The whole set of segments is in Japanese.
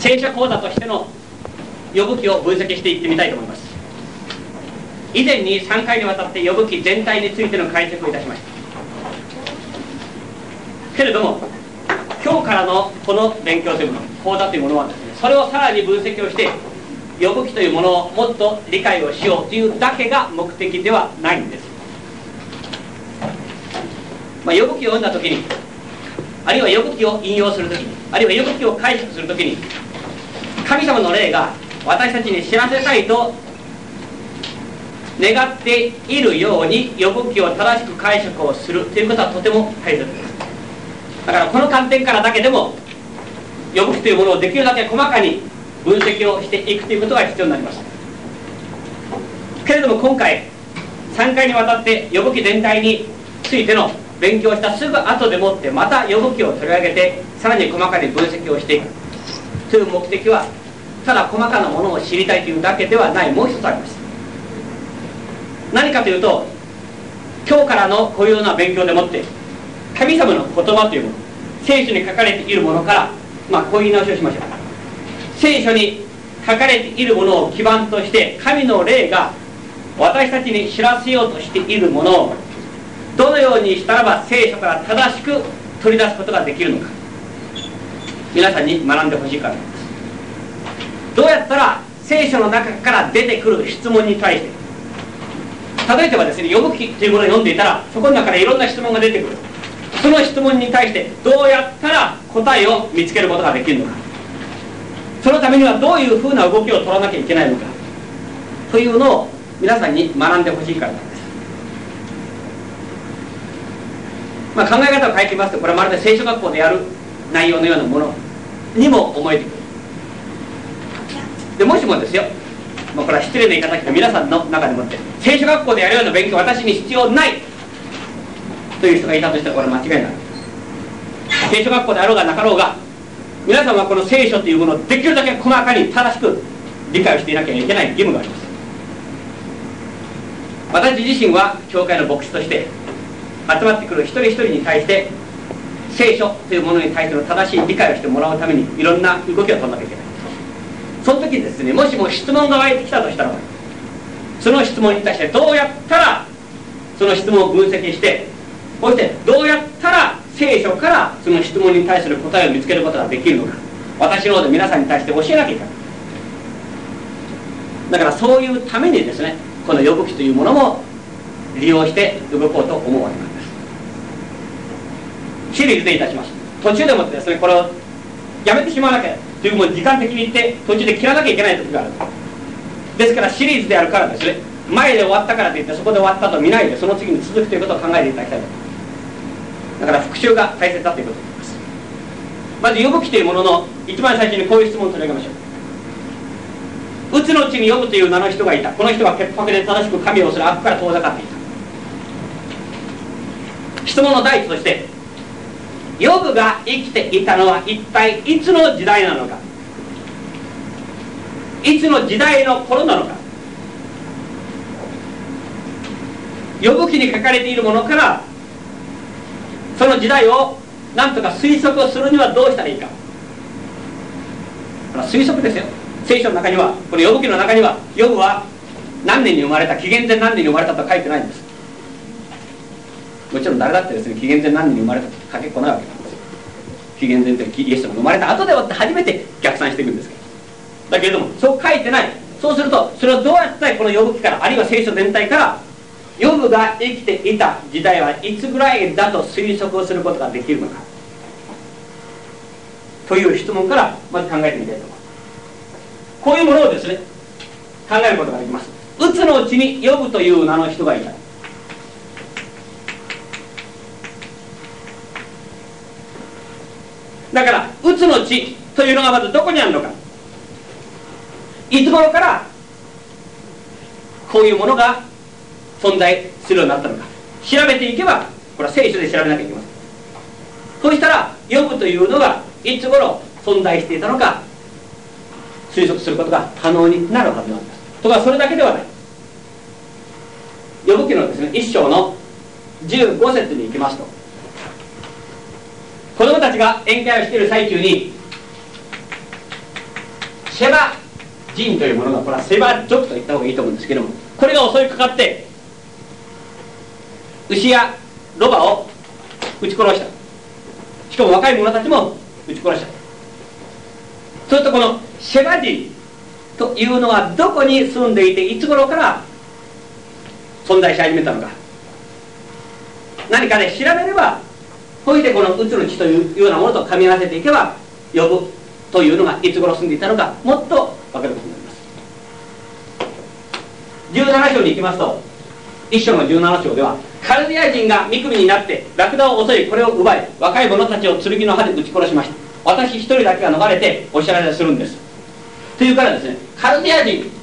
聖書講座としての呼ぶ記を分析していってみたいと思います。以前に3回にわたって呼ぶ記全体についての解釈をいたしましたけれども、今日からのこの勉強というもの、講座というものはですね、それをさらに分析をして呼ぶ記というものをもっと理解をしようというだけが目的ではないんです。呼ぶ記を読んだ時に、あるいは呼ぶ記を引用する時に、あるいは呼ぶ記を解釈する時に、神様の霊が私たちに知らせたいと願っているように呼ぶ記を正しく解釈をするということはとても大切です。だからこの観点からだけでも呼ぶ記というものをできるだけ細かに分析をしていくということが必要になります。けれども今回3回にわたって呼ぶ記全体についての勉強したすぐ後でもってまた呼ぶ記を取り上げてさらに細かに分析をしていくという目的は、ただ細かなものを知りたいというだけではない、もう一つあります。何かというと、今日からのこういうような勉強でもって神様の言葉というもの、聖書に書かれているものから、こういう言い直しをしましょう。聖書に書かれているものを基盤として神の霊が私たちに知らせようとしているものをどのようにしたらば聖書から正しく取り出すことができるのか、皆さんに学んでほしいからです。どうやったら聖書の中から出てくる質問に対して、例えばですね、呼ぶ記というものを読んでいたらそこの中でいろんな質問が出てくる。その質問に対してどうやったら答えを見つけることができるのか、そのためにはどういうふうな動きを取らなきゃいけないのかというのを皆さんに学んでほしいからなんです。考え方を変えてみますと、これはまるで聖書学校でやる内容のようなものにも思えてくる。でもしもですよ、これは失礼な言い方だけど皆さんの中でもって聖書学校でやるような勉強私に必要ないという人がいたとしたらこれは間違いない。聖書学校であろうがなかろうが、皆さんはこの聖書というものをできるだけ細かに正しく理解をしていなきゃいけない義務があります。私自身は教会の牧師として集まってくる一人一人に対して聖書というものに対しての正しい理解をしてもらうためにいろんな動きを取らなきゃいけない。その時にですね、もしも質問が湧いてきたとしたら、その質問に対してどうやったらその質問を分析して、そしてどうやったら聖書からその質問に対する答えを見つけることができるのか、私の方で皆さんに対して教えなきゃいけない。だからそういうためにですね、この呼ぶ記というものも利用して動こうと思うわけなんです。シリーズでいたします。途中でもってですね、これをやめてしまわなきゃというもう時間的に言って途中で切らなきゃいけない時がある。ですからシリーズであるからですね、前で終わったからといってそこで終わったと見ないでその次に続くということを考えていただきたいと思います。だから復習が大切だということになります。まず呼ぶ記というものの一番最初にこういう質問を取り上げましょう。うつのうちに呼ぶという名の人がいた。この人は潔白で正しく神をする悪から遠ざかっていた。質問の第一として、ヨブが生きていたのは一体いつの時代なのか、いつの時代の頃なのか。ヨブ記に書かれているものからその時代を何とか推測をするにはどうしたらいいか。これは推測ですよ。聖書の中には、このヨブ記の中にはヨブは何年に生まれた、紀元前何年に生まれたとは書いてないんです。もちろん誰だってですね、紀元前何年に生まれたと書けっこないわけなんですよ。紀元前というイエスが生まれた後で初めて逆算していくんですけど、だけれどもそう書いてない。そうするとそれをどうやってこのヨブ記から、あるいは聖書全体からヨブが生きていた時代はいつぐらいだと推測をすることができるのかという質問からまず考えてみたいと思います。こういうものをですね、考えることができます。うつのうちにヨブという名の人がいた。だからうつの地というのがまずどこにあるのか、いつ頃からこういうものが存在するようになったのか調べていけば、これは聖書で調べなきゃいけません。そうしたらヨブというのがいつ頃存在していたのか推測することが可能になるはずなんです。ところがそれだけではない。ヨブ記のですね、1章の15節に行きますと、子供たちが宴会をしている最中にシェバ人というものが、これはセバ族と言った方がいいと思うんですけども、これが襲いかかって牛やロバを撃ち殺した。しかも若い者たちも撃ち殺した。それとこのシェバ人というのはどこに住んでいて、いつ頃から存在し始めたのか、何かで調べれば、ほいでこのうつの地というようなものと噛み合わせていけば、ヨブというのがいつ頃住んでいたのか、もっと分かることになります。17章に行きますと、1章の17章では、カルディア人が三組になってラクダを襲い、これを奪い、若い者たちを剣の刃で撃ち殺しました。私一人だけが逃れてお知らせするんです。というからですね、カルディア人、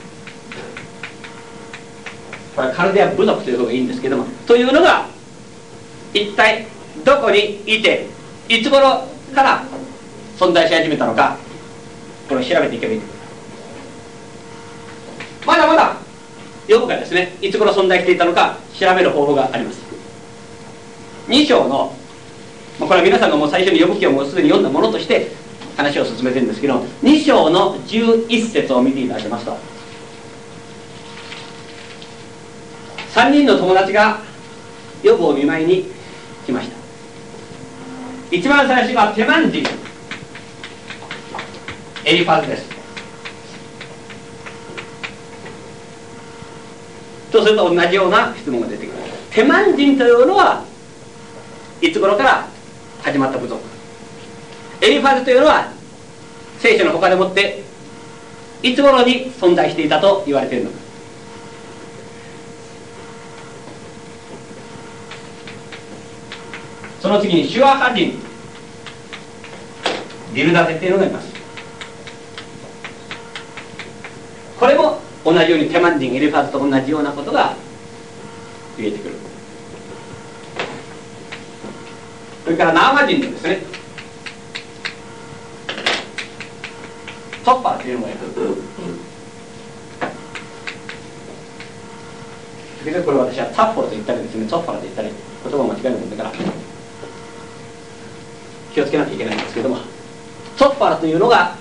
これはカルディア部族という方がいいんですけども、というのが一体どこにいて、いつ頃から存在し始めたのか、これを調べていけばいい。まだまだヨブがですね、いつ頃存在していたのか調べる方法があります。2章の、これは皆さんがもう最初にヨブ記をもうすでに読んだものとして話を進めてるんですけど、2章の11節を見ていただきますと、3人の友達がヨブを見舞いに来ました。一番最初がテマン人エリファズです。とすると同じような質問が出てきます。テマン人というのはいつ頃から始まった部族、エリファズというのは聖書の他でもっていつ頃に存在していたと言われているのか。その次にシュアハ人ビルダテというのがいます。これも同じようにテマン人エリファズと同じようなことが言えてくる。それからナーマ人のですね、トッパーというのがいる。これ私はタッフォルと言ったりですね、トッパーと言ったり、言葉を間違えるもんだから気をつけなきゃいけないんですけども、トッパーというのが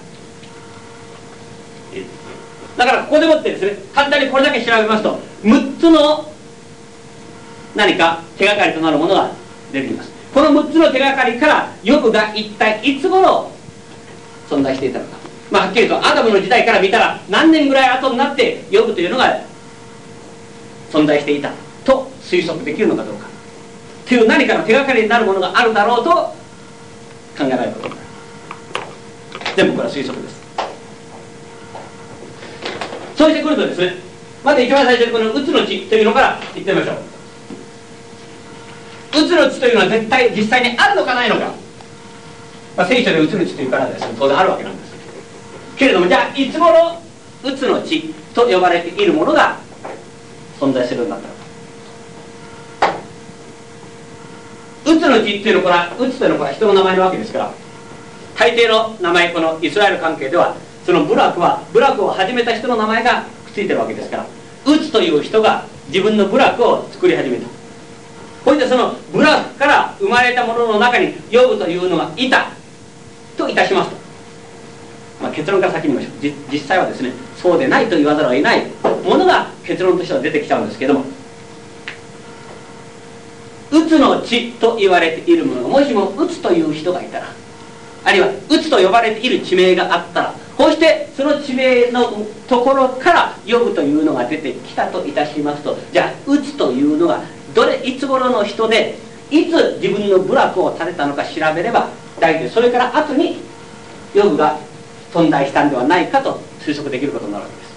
だからここでもってですね、簡単にこれだけ調べますと6つの何か手がかりとなるものが出てきます。この6つの手がかりからヨブが一体いつ頃存在していたのか、はっきりとアダムの時代から見たら何年ぐらい後になってヨブというのが存在していたと推測できるのかどうかという何かの手がかりになるものがあるだろうと考えられることになる。全部これは推測です。そうしてくるとですね、まず一番最初にこのうつの地というのから言ってみましょう。うつの地というのは絶対実際にあるのかないのか、聖書でうつの地というからですね、当然あるわけなんですけれども、じゃあいつ頃うつの地と呼ばれているものが存在するようになったのか。うつの地っていうのは、うつというのは人の名前なわけですから、大抵の名前、このイスラエル関係ではその部落を始めた人の名前がくっついてるわけですから、うつという人が自分の部落を作り始めた。そしてその部落から生まれたものの中にヨブというのがいたといたしますと、結論から先に言いましょう。実際はですね、そうでないと言わざるを得ないものが結論としては出てきちゃうんですけども、うつの地と言われているものがもしもうつという人がいたら、あるいはうつと呼ばれている地名があったら、こうしてその地名のところからヨブというのが出てきたといたしますと、じゃあうつというのがいつ頃の人でいつ自分の部落を建てたのか調べれば、大体それから後にヨブが存在したんではないかと推測できることになるわけです。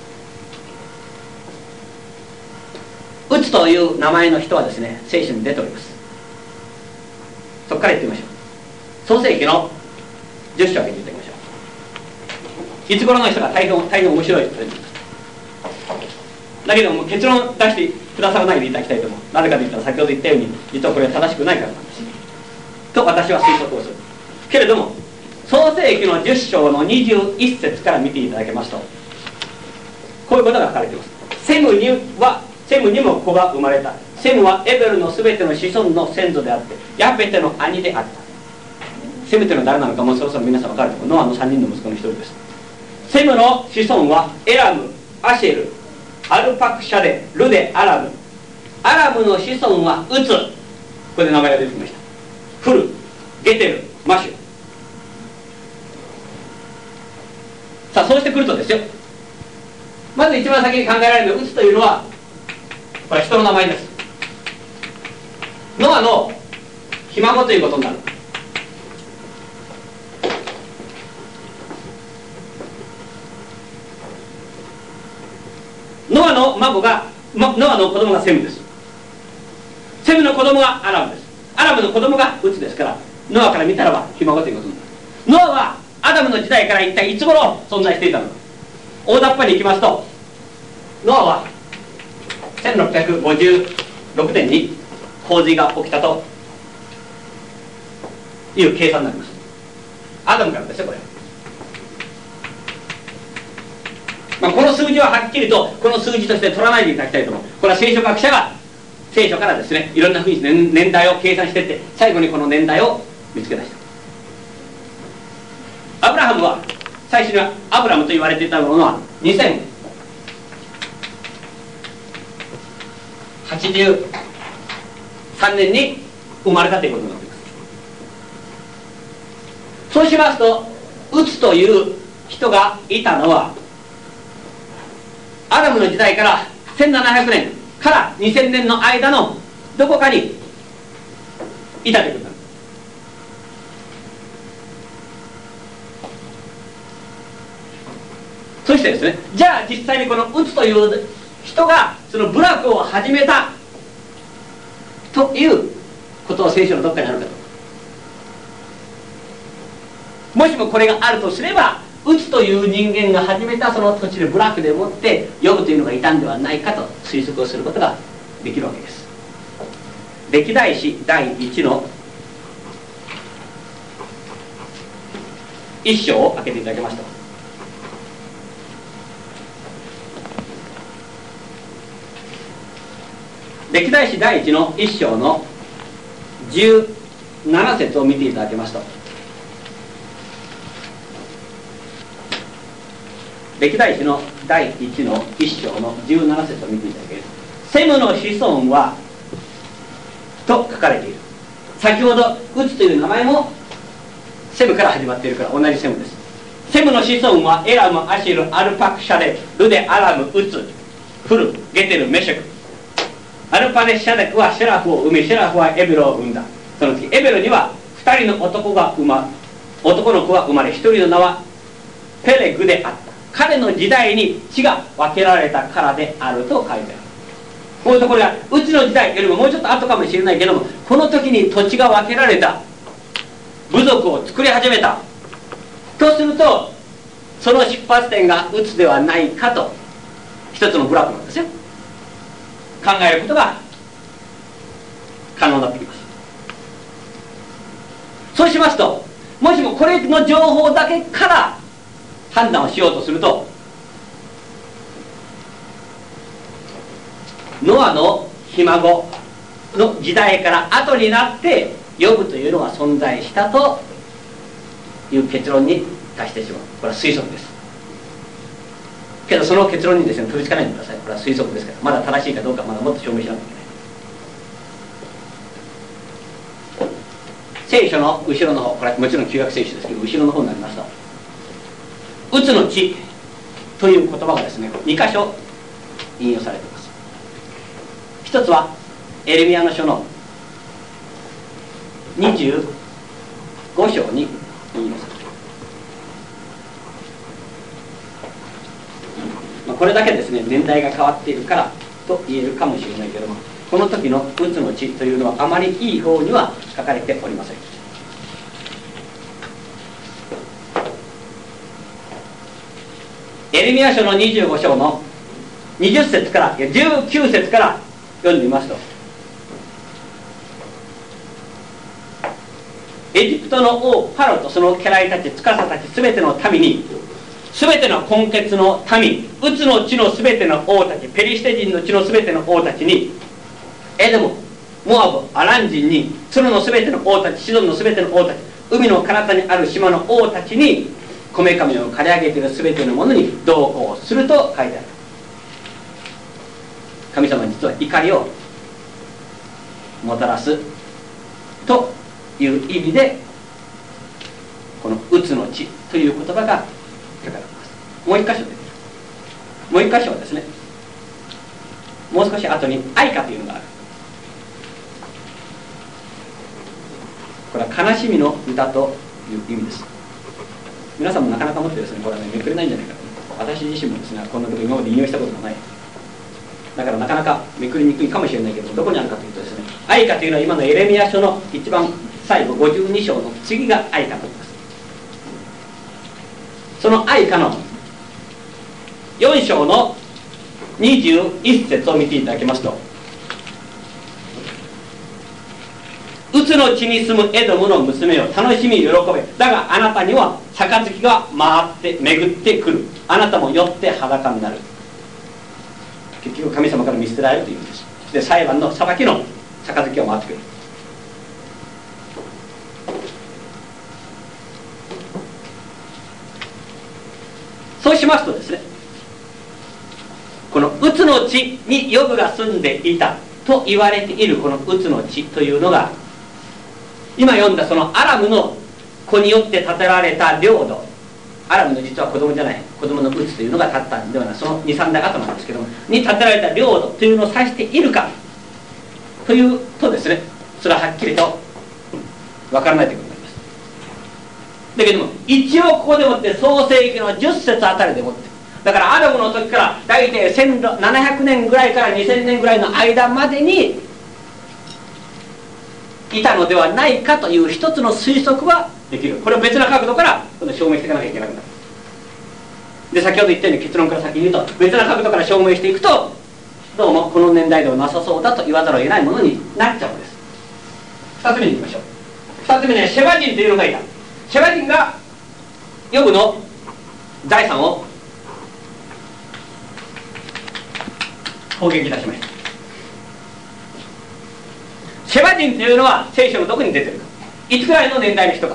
うつという名前の人はですね、聖書に出ております。そこから言ってみましょう。創世記の10章を見ていただきましょう。いつ頃の人が大変面白い人です。だけども結論出してくださらないでいただきたいと思う。なぜかといったら先ほど言ったように実はこれは正しくないからなんですと私は推測をするけれども、創世記の10章の21節から見ていただけますと、こういうことが書かれています。セムにも子が生まれた。セムはエベルのすべての子孫の先祖であってヤペテの兄であった。セムというのは誰なのかもうそろそろ皆さん分かると思う。ノアの3人の息子の一人です。セセムの子孫はエラム、アシェル、アルパクシャデ、ルデ、アラム。アラムの子孫はウツ、これで名前が出てきました。フル、ゲテル、マシュ。さあ、そうしてくるとですよ、まず一番先に考えられるウツというのは、これは人の名前です。ノアのひ孫ということになる。ノアの孫が、ノアの子供がセムです。セムの子供がアラムです。アラムの子供がウツですから、ノアから見たらばひ孫ということになる。ノアはアダムの時代から一体いつ頃存在していたのか。大雑把にいきますと、ノアは1656年に洪水が起きたという計算になります。アダムからですよ、これ。この数字ははっきりとこの数字として取らないでいただきたいと思う。これは聖書学者が聖書からですね、いろんなふうに年代を計算していって、最後にこの年代を見つけ出した。アブラハムは最初にはアブラムと言われていたものは2083年に生まれたということになっています。そうしますと、ウツという人がいたのはアダムの時代から1700年から2000年の間のどこかにいたということなんです。そしてですね、じゃあ実際にこのウツという人がその部落を始めたということを聖書のどっかにあるかと。もしもこれがあるとすれば、ウツという人間が始めたその土地で部落でもってヨブというのがいたんではないかと推測をすることができるわけです。歴代史第1の1章を開けていただけますと、歴代史第1の1章の17節を見ていただけますと、歴代史の第1の1章の17節を見ていただける。セムの子孫はと書かれている。先ほどウツという名前もセムから始まっているから同じセムです。セムの子孫はエラム、アシル、アルパクシャデ、ルデ、アラム、ウツ、フル、ゲテル、メシェク。アルパデシャデクはシェラフを産み、シェラフはエベロを産んだ。その次、エベロには2人の男の子が生まれ、1人の名はペレグであった。彼の時代に地が分けられたからであると書いてある。こういうところがうちの時代よりももうちょっと後かもしれないけども、この時に土地が分けられた、部族を作り始めたとすると、その出発点がうつではないかと、一つの部落なんですよ。考えることが可能になってきます。そうしますと、もしもこれの情報だけから判断をしようとすると、ノアのひ孫の時代から後になってヨブというのが存在したという結論に達してしまう。これは推測です。けどその結論にですね、飛びつかないでください。これは推測ですから、まだ正しいかどうかまだもっと証明しなきゃいけない。聖書の後ろの方、これはもちろん旧約聖書ですけど、後ろの方になりますと、うつの地という言葉がですね、2箇所引用されています。一つはエレミヤの書の25章に引用されています。これだけですね、年代が変わっているからと言えるかもしれないけれども、この時のうつの地というのはあまりいい方には書かれておりません。エレミヤ書の25章の20節から19節から読んでみますと、エジプトの王ファロとその家来たち、司たちすべての民に、すべての根血の民、ウツの地のすべての王たち、ペリシテ人の地のすべての王たちに、エドム、モアブ、アラン人に、ツルのすべての王たち、シドンのすべての王たち、海の彼方にある島の王たちに、 こめかみを刈り上げている全てのものに同行すると書いてある。神様は実は怒りをもたらすという意味で、この「うつの地」という言葉が書かれています。もう一箇所出てる。もう一箇所はですね、もう少し後に「愛歌」というのがある。これは悲しみの歌という意味です。皆さんもなかなか持ってですね、これはね、めくれないんじゃないかと。私自身もですね、こんなところ今まで引用したことがない。だからなかなかめくりにくいかもしれないけど、どこにあるかというとですね、愛歌というのは今のエレミヤ書の一番最後52章の次が愛歌と言います。その愛歌の4章の21節を見ていただきますと、うつの地に住むエドムの娘を楽しみ喜べ、だがあなたには杯が回って巡ってくる、あなたもよって裸になる。結局神様から見捨てられるというんです。で、裁判の裁きの杯が回ってくる。そうしますとですね、このうつの地にヨブが住んでいたと言われているこのうつの地というのが、今読んだそのアラムの子によって建てられた領土、アラムの実は子供じゃない、子供のうつというのが建ったんではない、その 2,3 代後なんですけども、に建てられた領土というのを指しているかというとですね、それははっきりと分からないということになります。だけども一応ここでもって創世記の10節あたりでもって、だからアダムの時から大体1700年ぐらいから2000年ぐらいの間までにいたのではないかという一つの推測はできる。これを別な角度から証明していかなきゃいけなくなる。で、先ほど言ったように結論から先に言うと、別な角度から証明していくと、どうもこの年代ではなさそうだと言わざるを得ないものになっちゃうんです。2つ目に行きましょう。2つ目にはシェバ人というのがいた。シェバ人がヨブの財産を攻撃いたしました。シェバ人というのは聖書のどこに出てるか、いつくらいの年代の人か。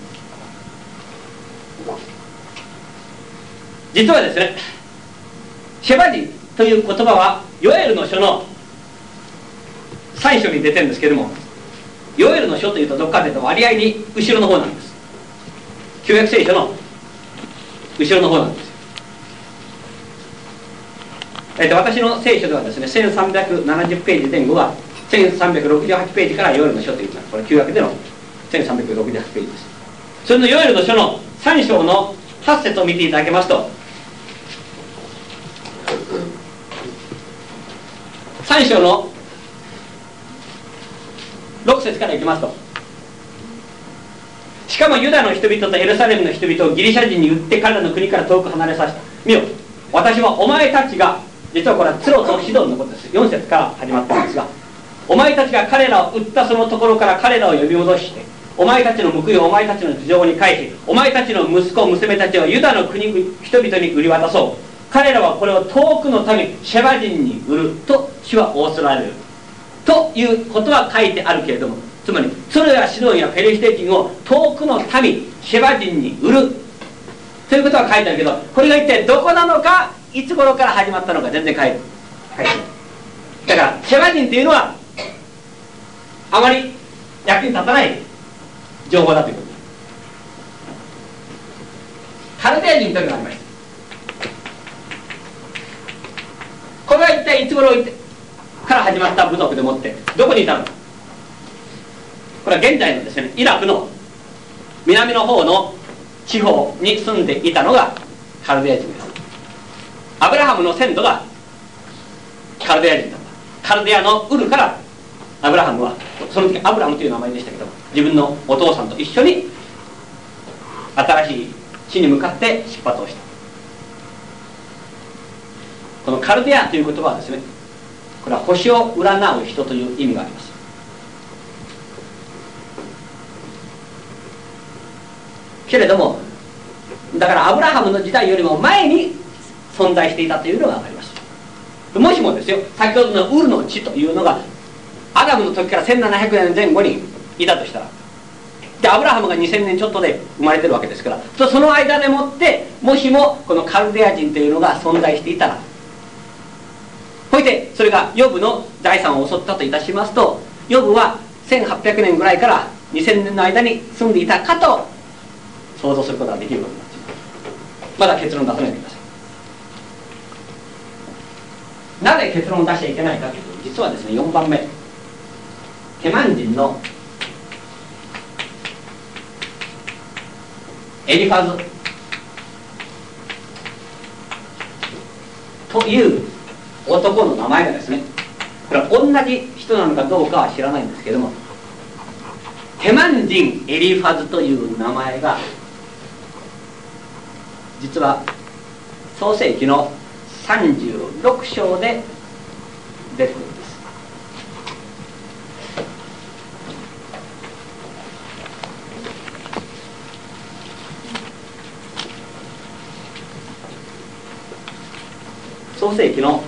実はですね、シェバ人という言葉はヨエルの書の3章に出てるんですけれども、ヨエルの書というとどこかというと割合に後ろの方なんです。旧約聖書の後ろの方なんですよ。私の聖書ではですね、1370ページ前後は1368ページからヨエルの書というのは、これ旧約での1368ページです。それのヨエルの書の3章の8節を見ていただけますと、3章の6節からいきますと、しかもユダの人々とエルサレムの人々をギリシャ人に売って彼らの国から遠く離れさせた。見よ、私はお前たちが、実はこれはツロとシドンのことです。4節から始まったんですが、お前たちが彼らを売ったそのところから彼らを呼び戻して、お前たちの報いをお前たちの頭上に返し、お前たちの息子娘たちをユダの国人々に売り渡そう。彼らはこれを遠くの民シェバ人に売ると主は仰せられるということは書いてあるけれども、つまりツロやシドンやペリシテ人を遠くの民シェバ人に売るということは書いてあるけど、これが一体どこなのか、いつ頃から始まったのか全然書いてない。だからシェバ人というのはあまり役に立たない情報だということです。カルデア人というのがありました。これは一体いつ頃から始まった部族でもってどこにいたのか。これは現在のですね、イラクの南の方の地方に住んでいたのがカルデア人です。アブラハムの先祖がカルデア人だった。カルデアのウルからアブラハムは、その時アブラハムという名前でしたけど、自分のお父さんと一緒に新しい地に向かって出発をした。このカルデアという言葉はですね、これは星を占う人という意味があります。けれども、だからアブラハムの時代よりも前に存在していたというのが分かります。もしもですよ、先ほどのウルの地というのがアダムの時から1700年前後にいたとしたら、でアブラハムが2000年ちょっとで生まれてるわけですから、その間でもってもしもこのカルデア人というのが存在していたら、そしてそれがヨブの財産を襲ったといたしますと、ヨブは1800年ぐらいから2000年の間に住んでいたかと想像することができることになっています。まだ結論出さないでください。なぜ結論を出しちゃいけないかというと、実はですね、4番目、テマン人のエリファズという男の名前がですね、これは同じ人なのかどうかは知らないんですけども、テマン人エリファズという名前が実は創世記の36章で出てくるんです。創世記の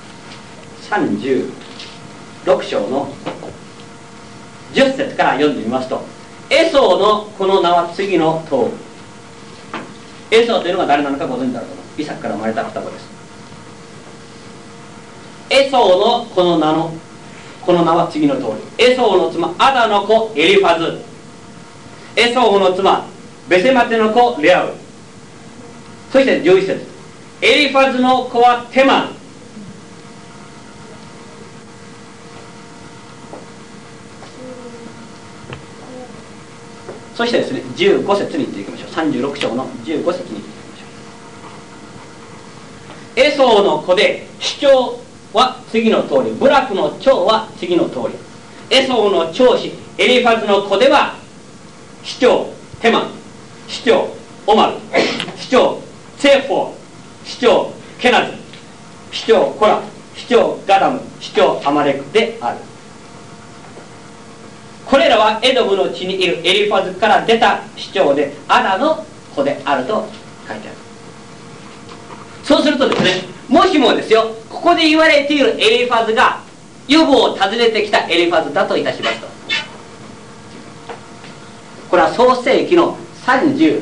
36章の10節から読んでみますと、エソーのこの名は次の通り。エソーというのが誰なのかご存知だろうと思う。イサクから生まれた双子です。エソーのこの名は次の通り。エソーの妻アダの子エリファズ、エソーの妻ベセマテの子レアウ、そして11節、エリファズの子はテマン、そしてですね、15節に行っていきましょう。36章の15節に行っていきましょう。エソーの子で主張は次の通り、ブラクの長は次の通り。エソーの長子エリファズの子では主張テマン、主張オマル、主張ツェフォー、主張ケナズ、主張コラ、主張ガダム、主張アマレクである。これらはエドムの地にいるエリファズから出た主張でアダの子であると書いてある。そうするとですね、もしもですよ、ここで言われているエリファズがヨブを訪ねてきたエリファズだといたしますと、これは創世記の36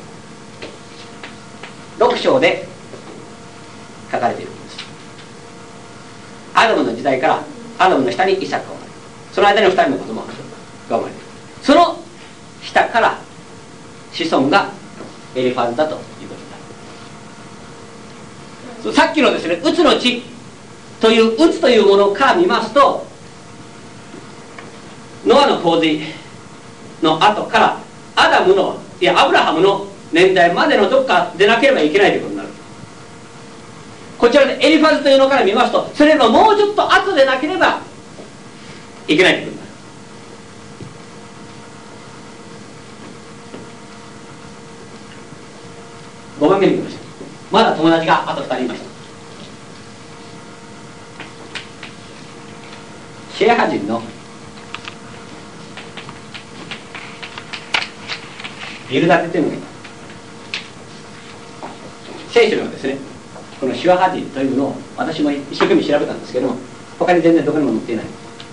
章で書かれているんです。アダムの時代からアダムの下にイサクが生まれ、その間に2人の子供が生まれる。その下から子孫がエリファズだということになる。さっきのですね、ウツの地というウツというものから見ますと、ノアの洪水の後からアダムのアブラハムの年代までのどっか出なければいけないということになる。こちらでエリファズというのから見ますと、それよりももうちょっと後でなければいけないということになる。5番目に行きましょう。まだ友達があと2人いました。シェアハ人のビルダテというのがいます。聖書にはですね、このシュアハ人というのを私も一生懸命調べたんですけども、他に全然どこにも載っていない、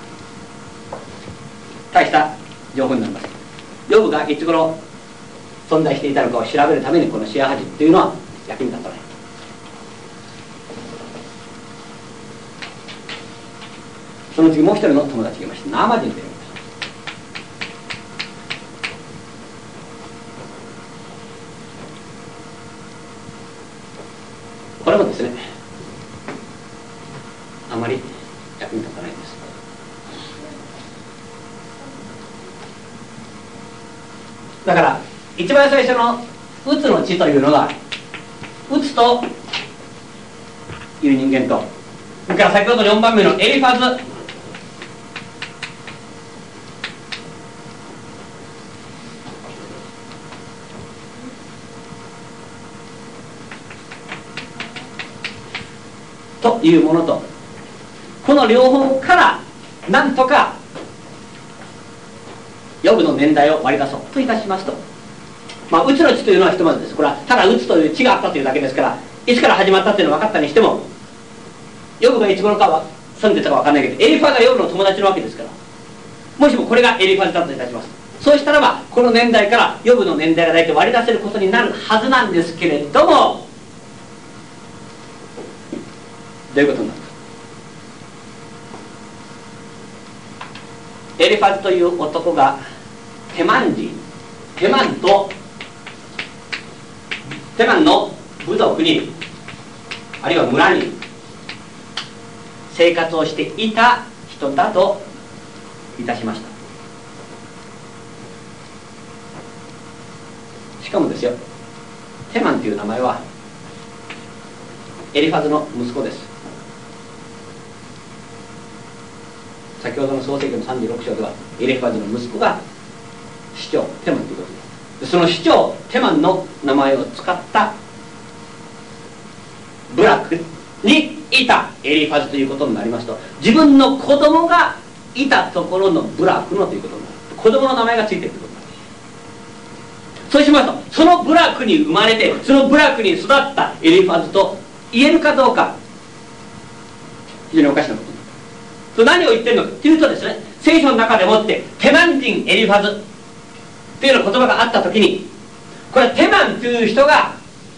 大した情報になります。ヨブがいつ頃存在していたのかを調べるためにこのシェアハ人というのは役に立たない。その次もう一人の友達がいました。ナーマ人というのがいました。これもですね、あまり役に立たないんです。だから一番最初のウツの地というのが、ウツという人間と、それから先ほど4番目のエリファズというものと、この両方からなんとかヨブの年代を割り出そうといたしますと、ウツの地というのはひとまずです。これはただウツという地があったというだけですから、いつから始まったというのは分かったにしても、ヨブがいつ頃かは住んでたか分かんないけど、エリファズがヨブの友達なわけですから、もしもこれがエリファズだといたします。 そうしたらばこの年代からヨブの年代が大体割り出せることになるはずなんですけれども、どういうことになるか。エリファズという男がテマンの部族にあるいは村に生活をしていた人だといたしました。しかもですよ、テマンという名前はエリファズの息子です。先ほどの創世記の36章ではエリファズの息子が首長テマンということです。その首長テマンの名前を使った部落にいたエリファズということになりますと、自分の子供がいたところの部落のということになる。子供の名前がついているということになる。そうしますと、その部落に生まれてその部落に育ったエリファズと言えるかどうか、非常におかしなことになる。それ何を言ってるのかというとですね、聖書の中でもってテマン人エリファズというような言葉があったときに、これはテマンという人が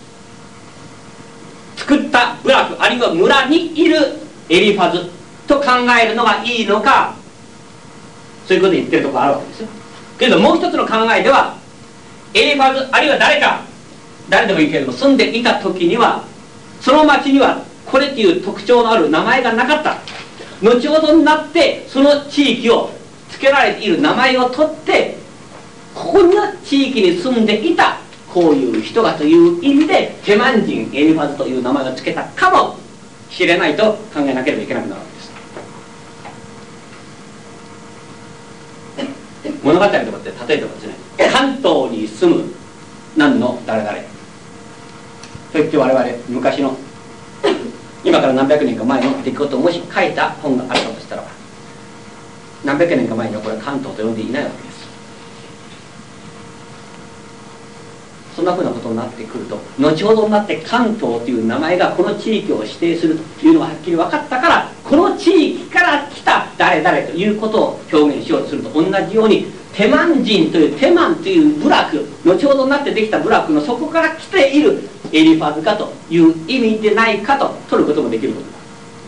作った部落あるいは村にいるエリファズと考えるのがいいのか、そういうことを言ってるところがあるわけですよ。けれどもう一つの考えでは、エリファズあるいは誰でもいいけれども住んでいた時にはその町にはこれっていう特徴のある名前がなかった。後ほどになってその地域を付けられている名前を取って、ここの地域に住んでいたこういう人がという意味でテマン人エリファズという名前を付けたかもしれないと考えなければいけなくなるわけです。物語でもって例えてもですね、関東に住む何の誰々と言って我々昔の今から何百年か前の出来事をもし書いた本があるかとしたら、何百年か前にはこれは関東と呼んでいないわけです。そんなふうなことになってくると、後ほどになって関東という名前がこの地域を指定するというのがはっきり分かったから、この地域から来た誰々ということを表現しようとすると、同じようにテマン人というテマンという部落、後ほどになってできた部落のそこから来ているエリファズかという意味でないかと取ることもできることです。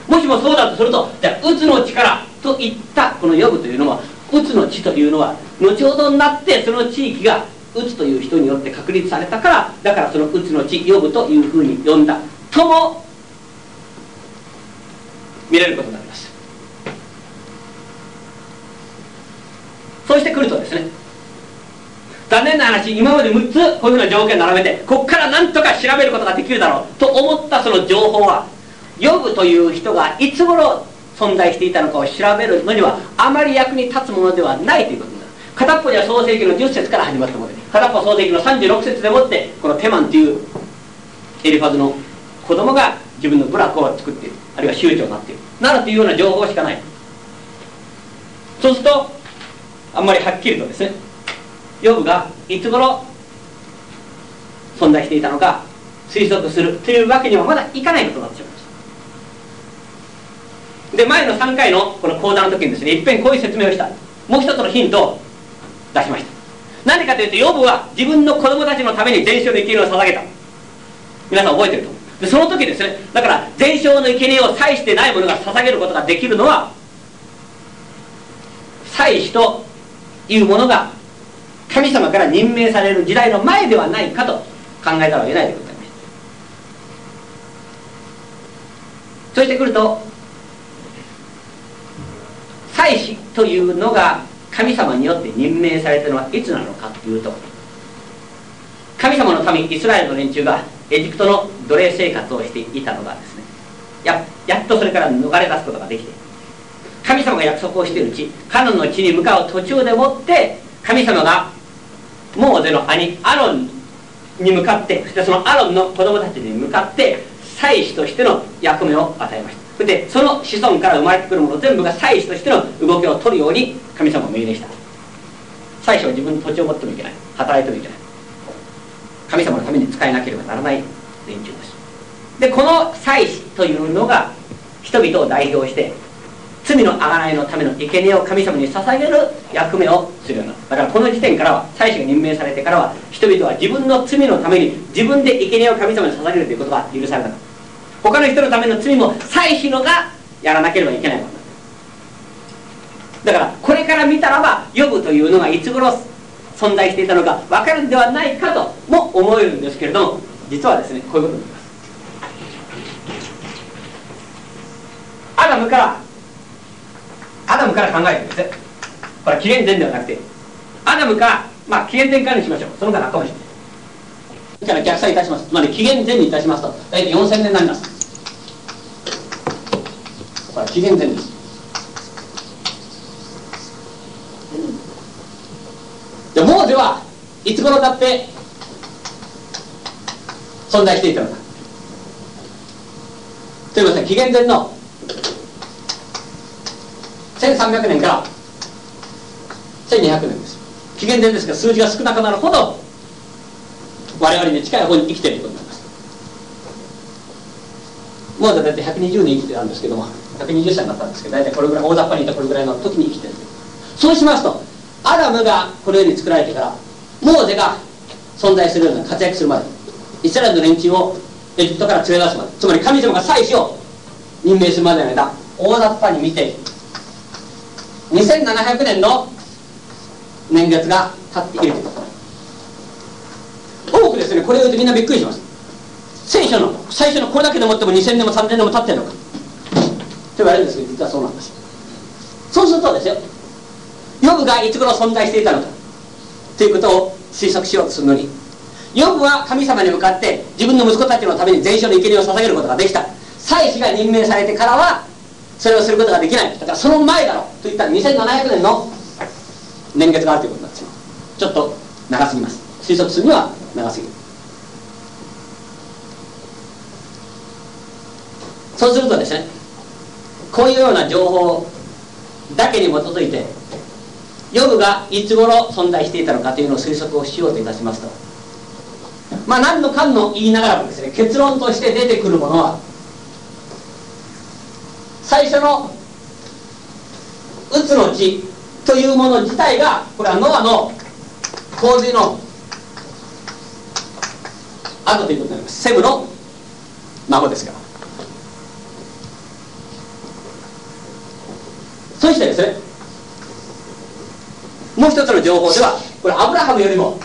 もしもそうだとすると、じゃあうつの力といったこのヨブというのは、うつの地というのは後ほどになってその地域がうつという人によって確立されたから、だからそのうつの地ヨブというふうに呼んだとも見れることになります。そうしてくるとですね、残念な話、今まで6つこういうふうな条件並べてここから何とか調べることができるだろうと思ったその情報は、ヨブという人がいつ頃存在していたのかを調べるのにはあまり役に立つものではないということになる。片っぽには創世記の10節から始まったもので、片っぽは創世記の36節でもってこのテマンというエリファズの子供が自分の部落を作っている、あるいは酋長になっているなどというような情報しかない。そうするとあんまりはっきりとですね、ヨブがいつ頃存在していたのか推測するというわけにはまだいかないことになってしまいます。で、前の3回のこの講座の時にですね、いっぺんこういう説明をした。もう一つのヒントを出しました。何かというと、ヨブは自分の子供たちのために全焼の生贄を捧げた。皆さん覚えてると思う。でその時ですね、だから全焼の生贄を祭してないものが捧げることができるのは、祭司というものが神様から任命される時代の前ではないかと考えざるを得ないでございます。そうしてくると、祭司というのが神様によって任命されたのはいつなのかというと、神様の民イスラエルの連中がエジプトの奴隷生活をしていたのがですね、やっとそれから逃れ出すことができて、神様が約束をしている地、カナンの地に向かう途中でもって神様がモーゼの兄アロンに向かって、そしてそのアロンの子供たちに向かって祭司としての役目を与えました。そしてその子孫から生まれてくるもの全部が祭司としての動きを取るように神様を命令した。祭司は自分の土地を持ってもいけない、働いてもいけない、神様のために使えなければならない連中です。でこの祭司というのが人々を代表して罪の贖いのための生贄を神様に捧げる役目をするようになった。だからこの時点からは、祭司が任命されてからは、人々は自分の罪のために自分で生贄を神様に捧げるということが許された。他の人のための罪も祭司のがやらなければいけないことだ。だからこれから見たらば、ヨブというのがいつ頃存在していたのか分かるんではないかとも思えるんですけれども、実はですね、こういうことになります。アダムから考えてるんですね。これは紀元前ではなくて、アダムか、紀元前からにしましょう。その方が楽かもしれない。それから逆算いたします。つまり紀元前にいたしますと大体4000年になります。これは紀元前です。でモーゼはいつ頃だって存在していたのかということで、紀元前の1300年から1200年です。紀元前ですが、数字が少なくなるほど我々に近い方に生きていることになります。モーゼは大体120年生きてたんですけども、120歳になったんですけど、大体これぐらい、大雑把に言ったこれぐらいの時に生きている。そうしますと、アダムがこの世に作られてから、モーゼが存在するような活躍するまで、イスラエルの連中をエジプトから連れ出すまで、つまり神様が祭司を任命するまでの間、大雑把に見て2700年の年月が経っているということ。多くですね、これを言うとみんなびっくりします。聖書の最初のこれだけでもっても2000年も3000年も経ってるのかと言われるんですけど、実はそうなんです。そうするとですよ、ヨブがいつ頃存在していたのかということを推測しようとするのに、ヨブは神様に向かって自分の息子たちのために全焼の生贄を捧げることができた。祭司が任命されてからはそれをすることができない。だからその前だろうといったら2700年の年月があるということになってしまう。ちょっと長すぎます。推測するには長すぎる。そうするとですね、こういうような情報だけに基づいてヨブがいつ頃存在していたのかというのを推測をしようといたしますと、何のかんの言いながらもですね、結論として出てくるものは、最初のうつの地というもの自体が、これはノアの洪水の後ということになります。セムの孫ですから。そしてですね、もう一つの情報では、これアブラハムよりも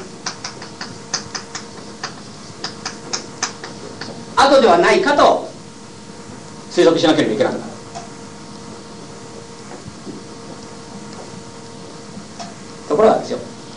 後ではないかと推測しなければいけなくなる。ところがですよ、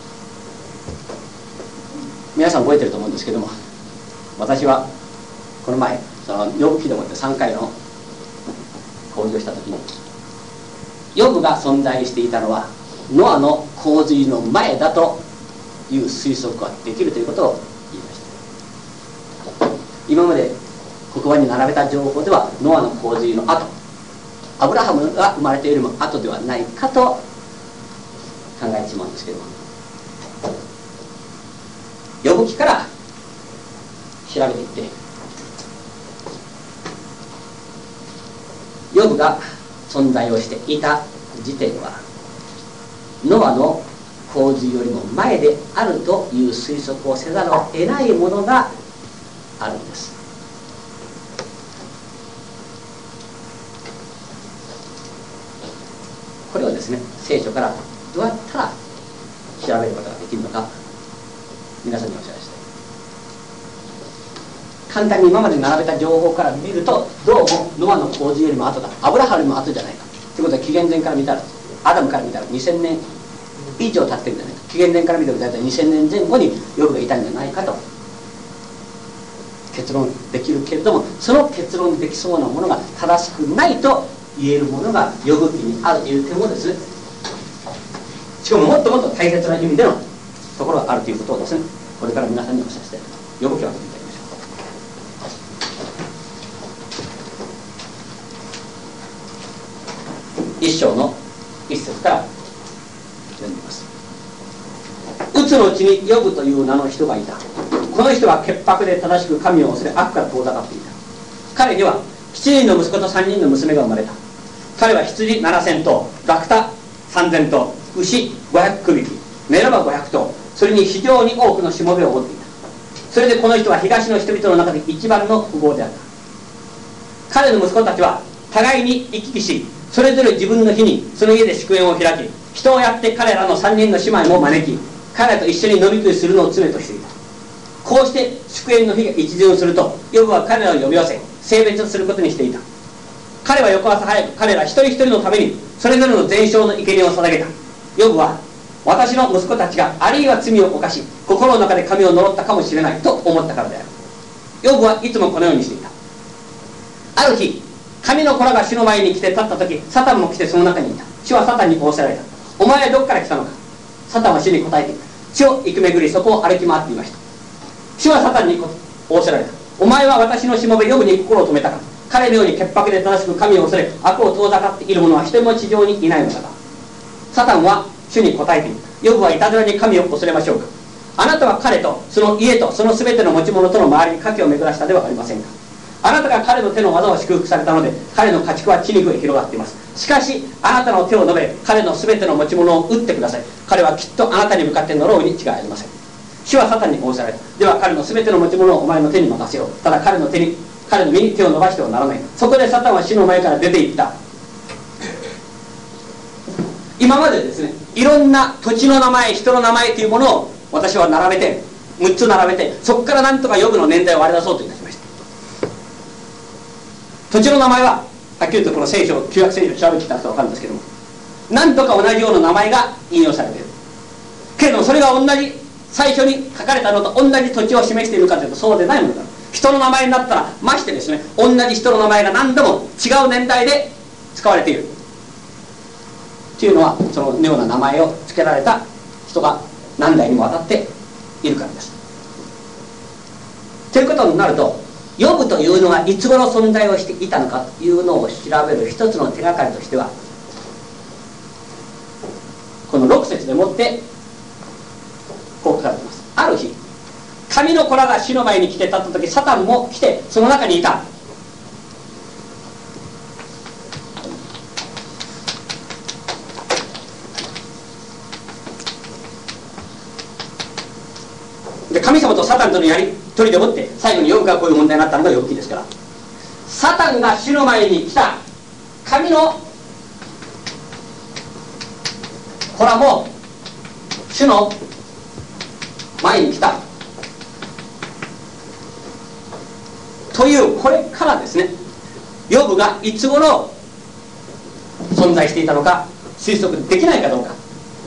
皆さん覚えてると思うんですけども、私はこの前ヨブ記でもって3回の講義をした時に、ヨブが存在していたのはノアの洪水の前だという推測ができるということを言いました。今まで黒板に並べた情報ではノアの洪水の後、アブラハムが生まれているよりも後ではないかと考えてしまうんですけども、ヨブ記から調べていって、ヨブが存在をしていた時点はノアの洪水よりも前であるという推測をせざるを得ないものがあるんです。これをですね、聖書からどうやったら調べることができるのか、皆さんにお知らせしたい。簡単に今まで並べた情報から見ると、どうもノアの洪水よりも後だ、アブラハムよりも後じゃないかということは、紀元前から見たら、アダムから見たら2000年以上経ってるんじゃないか、紀元前から見ても大体2000年前後にヨブがいたんじゃないかと結論できるけれども、その結論できそうなものが正しくないと言えるものがヨブ記にあるという点もですね、しかももっともっと大切な意味でのところがあるということをですね、これから皆さんにお知らせしたいと。ヨブ記を見ていただきましょう。一章の一節から読んでいます。うつのうちにヨブという名の人がいた。この人は潔白で正しく神を恐れ悪から遠ざかっていた。彼には7人の息子と3人の娘が生まれた。 彼は羊7000頭、ラクタ3000頭、牛500区匹、メラバ500頭、それに非常に多くのしもべを持っていた。それでこの人は東の人々の中で一番の富豪であった。彼の息子たちは互いに行き来し、それぞれ自分の日にその家で祝宴を開き、人をやって彼らの3人の姉妹も招き、彼らと一緒に飲み食いするのを常としていた。こうして祝宴の日が一巡すると、ヨブは彼らを呼び寄せ、性別することにしていた。彼は翌朝早く彼ら一人一人のためにそれぞれの全焼の生贄を捧げた。ヨブは、私の息子たちがあるいは罪を犯し、心の中で神を呪ったかもしれないと思ったからである。ヨブはいつもこのようにしていた。ある日、神の子らが主の前に来て立った時、サタンも来てその中にいた。主はサタンに仰せられた。お前はどこから来たのか。サタンは主に答えていた。地を行く巡り、そこを歩き回っていました。主はサタンに仰せられた。お前は私のしもべヨブに心を止めたか。彼のように潔白で正しく神を恐れ、悪を遠ざかっている者は一人も地上にいないのだが。サタンは主に答えていた。ヨブはいたずらに神を恐れましょうか。あなたは彼とその家とその全ての持ち物との周りに賭けを巡らしたではありませんか。あなたが彼の手の技を祝福されたので、彼の家畜は地に増え広がっています。しかしあなたの手を述べ、彼の全ての持ち物を打ってください。彼はきっとあなたに向かって呪うに違いありません。主はサタンに仰せられた。では彼の全ての持ち物をお前の手に任せよう。ただ彼の身に手を伸ばしてはならない。そこでサタンは主の前から出て行った。今までですね、いろんな土地の名前、人の名前というものを私は並べて、6つ並べて、そこから何とかヨブの年代を割り出そうといたしました。土地の名前ははっきり言うとこの聖書、旧約聖書を調べていただくと分かるんですけども、何とか同じような名前が引用されているけれども、それが同じ最初に書かれたのと同じ土地を示しているかというとそうでないものだ。人の名前になったらましてですね、同じ人の名前が何度も違う年代で使われているというのは、そのような名前を付けられた人が何代にもわたっているからです。ということになると、ヨブというのがいつ頃存在をしていたのかというのを調べる一つの手がかりとしては、この6節でもってこう書かれています。ある日、神の子らが主の前に来て立った時、サタンも来てその中にいた。で、神様とサタンとのやり取りでもって最後にヨブがこういう問題になったのがヨブ記ですから、サタンが主の前に来た。神の子らも主の前に来たという、これからですね、ヨブがいつ頃存在していたのか推測できないかどうか。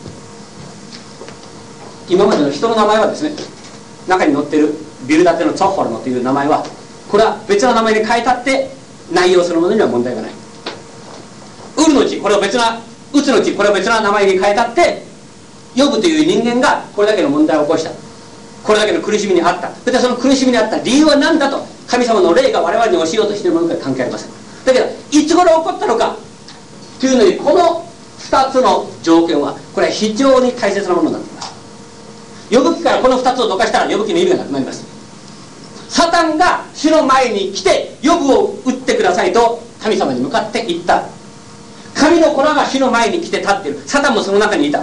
今までの人の名前はですね、中に載っているビルダテのツォッホルノという名前は、これは別の名前に変えたって内容そのものには問題がない。ウルの地、これを別な、ウツの地、これを別な名前に変えたってヨブという人間がこれだけの問題を起こした、これだけの苦しみにあった。そしてその苦しみにあった理由は何だと神様の霊が我々に教えようとしているものから関係ありません。だけどいつ頃起こったのかというのに、この2つの条件はこれは非常に大切なものになっています。ヨブ記からこの2つをどかしたらヨブ記の意味がなくなります。サタンが主の前に来てヨブを撃ってくださいと神様に向かって言った。神の子らが主の前に来て立っている。サタンもその中にいた。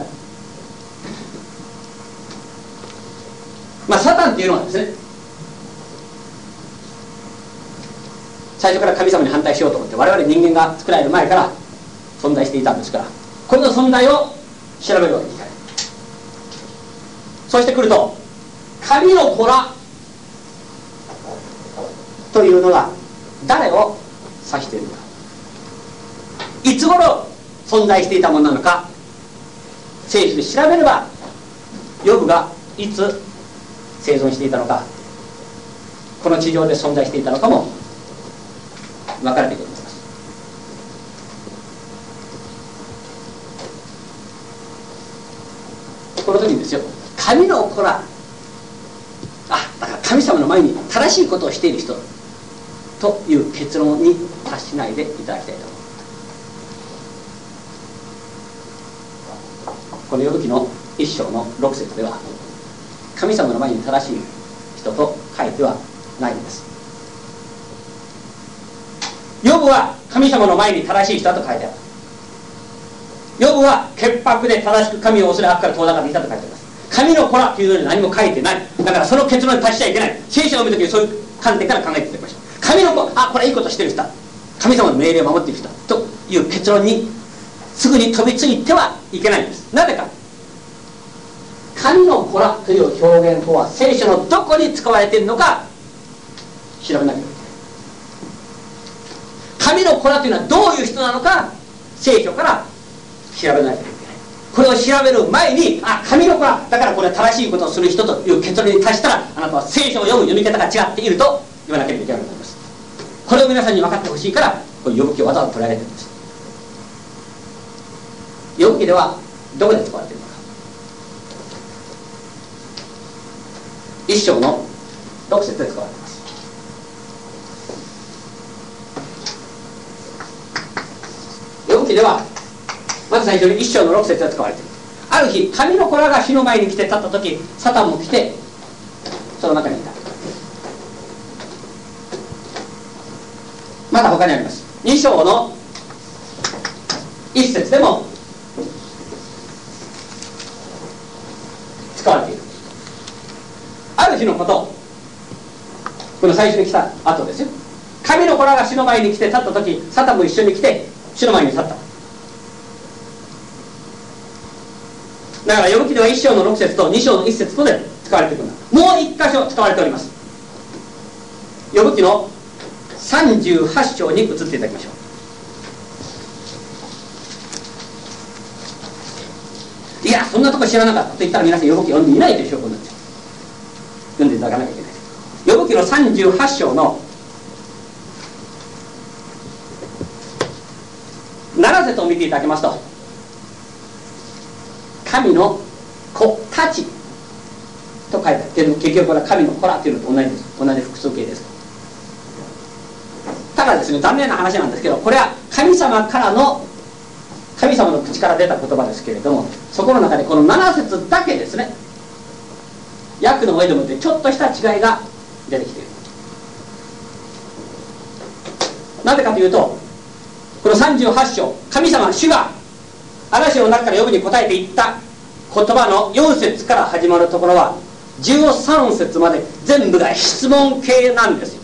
サタンっていうのはですね、最初から神様に反対しようと思って我々人間が作られる前から存在していたんですから、これの存在を調べるわけにいかない。そうしてくると、神の子らというのが誰を指しているのか、いつ頃存在していたものなのか、聖書で調べればヨブがいつ生存していたのか、この地上で存在していたのかも分かれてくるんです。この時にですよ、神の子ら、だから神様の前に正しいことをしている人という結論に達しないでいただきたいと思います。このヨブ記の1章の6節では、神様の前に正しい人と書いてはないんです。 ヨブは神様の前に正しい人だと書いてある。ヨブは潔白で正しく神を恐れ悪から遠ざかっていたと書いてあります。神の子らというのに何も書いてない。だからその結論に達しちゃいけない。聖書を見るときにそういう観点から考えていただきましょう。神の子、あ、これいいことしてる人だ、神様の命令を守っている人だという結論にすぐに飛びついてはいけないんです。なぜか、神の子らという表現とは聖書のどこに使われているのか調べなきゃいけない。神の子らというのはどういう人なのか聖書から調べなきゃいけない。これを調べる前に、あ、神の子らだからこれは正しいことをする人という結論に達したら、あなたは聖書を読む読み方が違っていると言わなければいけないと思います。これを皆さんに分かってほしいから、このヨブ記をわざわざ取り上げているんです。ヨブ記ではどこで使われているのか。一章の6節で使われています。ヨブ記ではまず最初に一章の6節で使われている。ある日、神の子らが火の前に来て立った時、サタンも来てその中にいた。まだ他にあります。2章の1節でも使われている。ある日のこと、この最初に来た後ですよ。神の子らが主の前に来て立った時、サタンも一緒に来て主の前に立った。だからヨブ記では1章の6節と2章の1節とで使われているんだ。もう1箇所使われております。ヨブ記の38章に移っていただきましょう。いや、そんなとこ知らなかったと言ったら皆さんヨブ記読んでいないという証拠になっちゃう。読んでいただかなきゃいけない。ヨブ記の38章の7節を見ていただきますと、神の子たちと書いてあるけど、結局これは神の子らというのと同じです。同じ複数形です。ただですね、残念な話なんですけど、これは神様の口から出た言葉ですけれども、そこの中でこの7節だけですね、訳の上でもってちょっとした違いが出てきている。なぜかというと、この38章、神様主が嵐の中からヨブに答えていった言葉の4節から始まるところは13節まで全部が質問形なんですよ。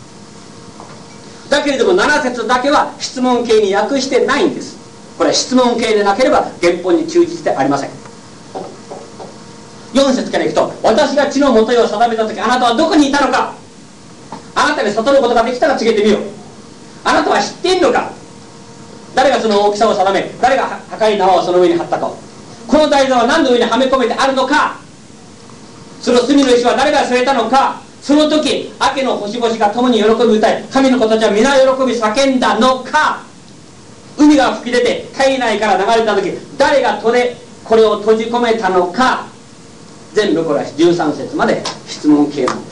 だけれども7節だけは質問形に訳してないんです。これは質問形でなければ原本に忠実でありません。4節からいくと、私が地の元を定めた時、あなたはどこにいたのか。あなたに悟ることができたら告げてみよう。あなたは知っているのか。誰がその大きさを定め、誰が高い縄をその上に張ったか。この台座は何の上にはめ込めてあるのか。その隅の石は誰が据えたのか。その時明けの星々が共に喜び歌い、神の子たちは皆喜び叫んだのか。海が吹き出て体内から流れた時、誰が戸でこれを閉じ込めたのか。全部これは13節まで質問形なんです。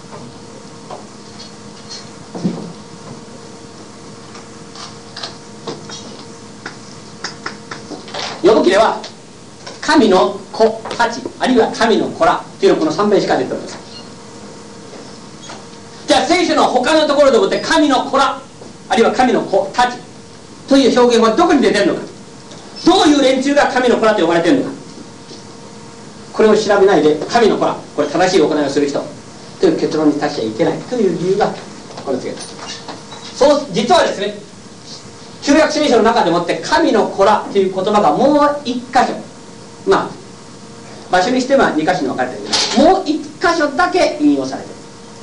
ヨブ記では神の子たち、あるいは神の子らというのこの3名しか出ておりません。じゃあ聖書の他のところでもって神の子ら、あるいは神の子たちという表現はどこに出てるのか。どういう連中が神の子らと呼ばれているのか。これを調べないで神の子ら、これ正しい行いをする人という結論に達しちゃいけないという理由がこれです。そう実はですね、旧約聖書の中でもって神の子らという言葉がもう一箇所、まあ場所にしては2箇所に分かれているけど、もう一箇所だけ引用されている。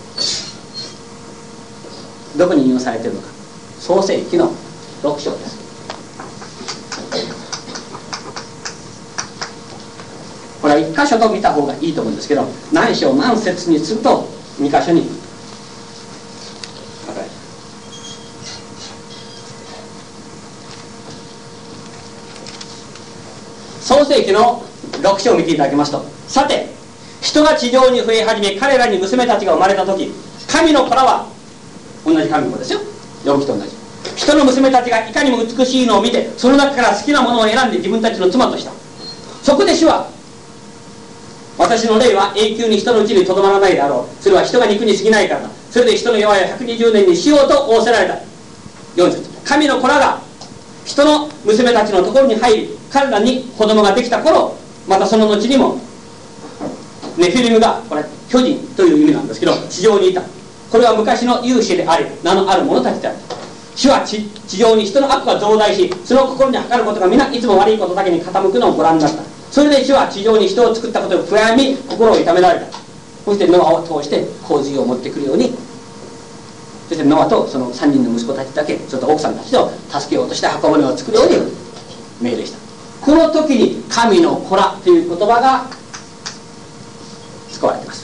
どこに引用されているのか。創世記の6章です。これは1箇所と見た方がいいと思うんですけど、何章何節にすると2箇所に分かれる。創世記の6章を見ていただきますと、さて人が地上に増え始め、彼らに娘たちが生まれた時、神の子らは同じ神の子ですよ、ヨブ記と同じ。人の娘たちがいかにも美しいのを見て、その中から好きなものを選んで自分たちの妻とした。そこで主は、私の霊は永久に人のうちにとどまらないであろう。それは人が肉に過ぎないからだ。それで人の弱い120年にしようと仰せられた。 4節、神の子らが人の娘たちのところに入り、彼らに子供ができた頃、またその後にもネフィリムが、これ巨人という意味なんですけど、地上にいた。これは昔の勇士であり名のある者たちである。主は地上に人の悪が増大し、その心に計ることが皆いつも悪いことだけに傾くのをご覧になった。それで主は地上に人を作ったことを悔やみ、心を痛められた。そしてノアを通して洪水を持ってくるように、そしてノアとその3人の息子たちだけ、ちょっと奥さんたちを助けようとして箱舟を作るように命令した。この時に神の子らという言葉が使われています。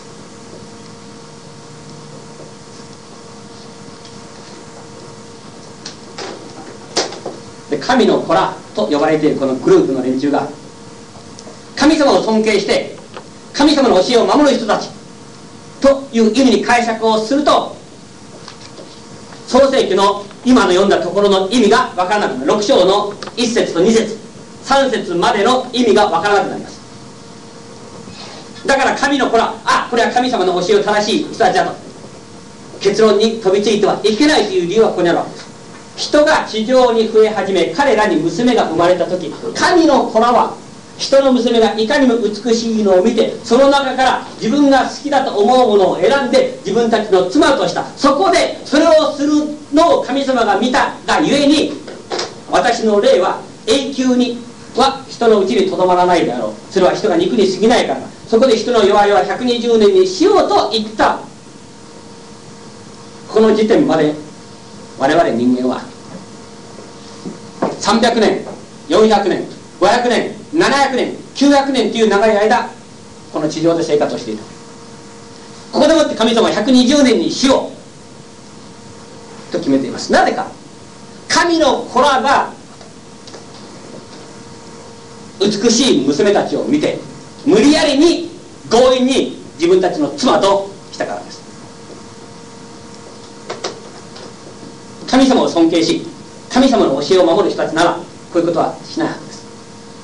で、神の子らと呼ばれているこのグループの連中が、神様を尊敬して神様の教えを守る人たちという意味に解釈をすると、創世記の今の読んだところの意味が分からなくなる。6章の1節と2節3節までの意味が分からなくなります。だから神の子ら、これは神様の教えを正しい人たちだと結論に飛びついてはいけないという理由はここにあるわけです。人が地上に増え始め、彼らに娘が生まれた時、神の子らは人の娘がいかにも美しいのを見て、その中から自分が好きだと思うものを選んで自分たちの妻とした。そこでそれをするのを神様が見たがゆえに、私の霊は永久には人のうちにとどまらないであろう。それは人が肉に過ぎないからだ。そこで人の弱々は120年にしようと言った。この時点まで我々人間は300年400年500年700年900年という長い間この地上で生活をしていた。ここでもって神様は120年にしようと決めています。なぜか、神の子らが美しい娘たちを見て無理やりに強引に自分たちの妻としたからです。神様を尊敬し神様の教えを守る人たちならこういうことはしないはずです。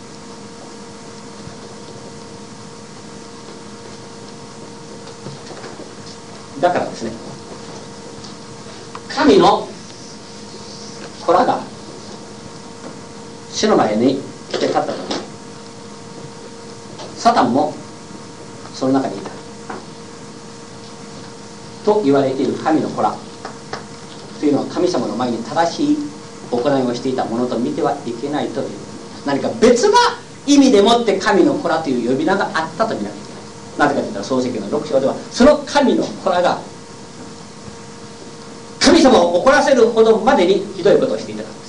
だからですね、神の子らが主の前に来て立った時、サタンもその中にいたと言われている神の子らというのは、神様の前に正しい行いをしていたものと見てはいけないという、何か別な意味でもって神の子らという呼び名があったと見なきゃいけない。なぜかといったら創世記の6章ではその神の子らが神様を怒らせるほどまでにひどいことをしていたからです。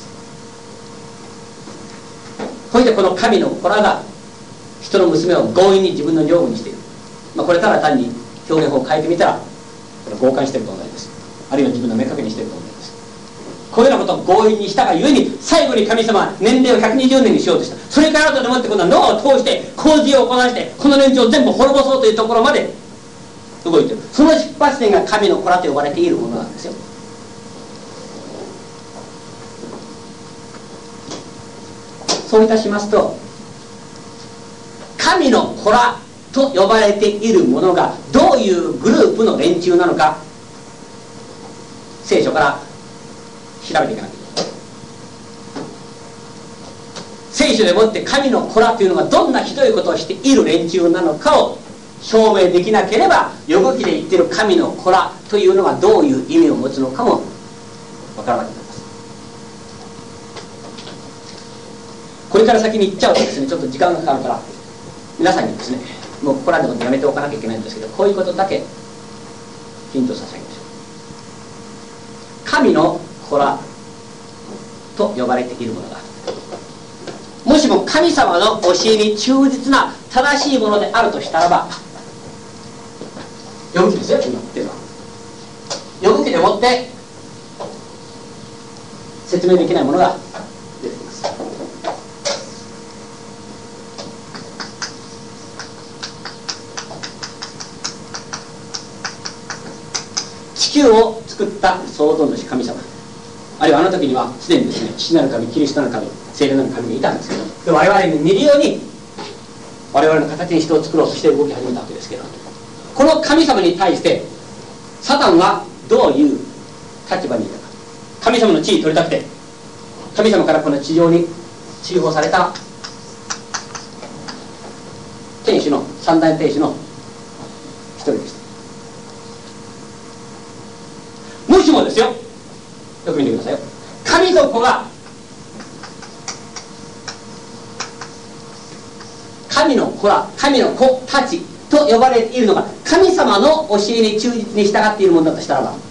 そしてこの神の子らが人の娘を強引に自分の女房にしている、これただ単に表現法を変えてみたら強姦していると同じです。あるいは自分の目かけにしていると同じです。こういうようなことを強引にしたがゆえに、最後に神様は年齢を120年にしようとした。それから後でもって今度はノアを通して洪水を行わしてこの連中を全部滅ぼそうというところまで動いている。その出発点が神の子らと呼ばれているものなんですよ。そういたしますと、神の子らと呼ばれているものがどういうグループの連中なのか、聖書から調べていかなきゃいけない。聖書でもって神の子らというのがどんなひどいことをしている連中なのかを証明できなければ、予語記で言っている神の子らというのがどういう意味を持つのかもわからなくなります。これから先に言っちゃうとですね、ちょっと時間がかかるから皆さんにですね、もうここらでもやめておかなきゃいけないんですけど、こういうことだけヒント差し上げましょう。神の子らと呼ばれているものが、もしも神様の教えに忠実な正しいものであるとしたらば、予語記ですよ、今言ってるのは。予語記でもって説明できないものが出てきます。地球を作った創造主神様、あるいはあの時にはすでにですね、父なる神、キリストなる神、聖霊なる神がいたんですけど、で我々に似るように我々の形に人を作ろうとして動き始めたわけですけど、この神様に対してサタンはどういう立場にいたか。 神様の地位取りたくて神様からこの地上に追放された天使の三大天使の一人でした。もしもですよ、よく見てくださいよ、神族が神の子ら、神の子たちと呼ばれているのが神様の教えに忠実に従っているものだとしたらば、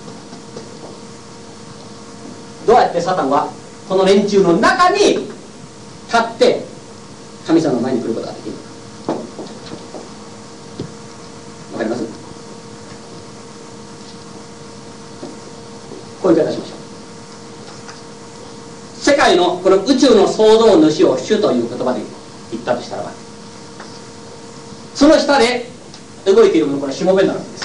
どうやってサタンはこの連中の中に立って神様の前に来ることができるのか。わかります？こういう言い方しましょう。世界のこの宇宙の創造主を主という言葉で言ったとしたらば、その下で動いているもの、これはしもべになるわけです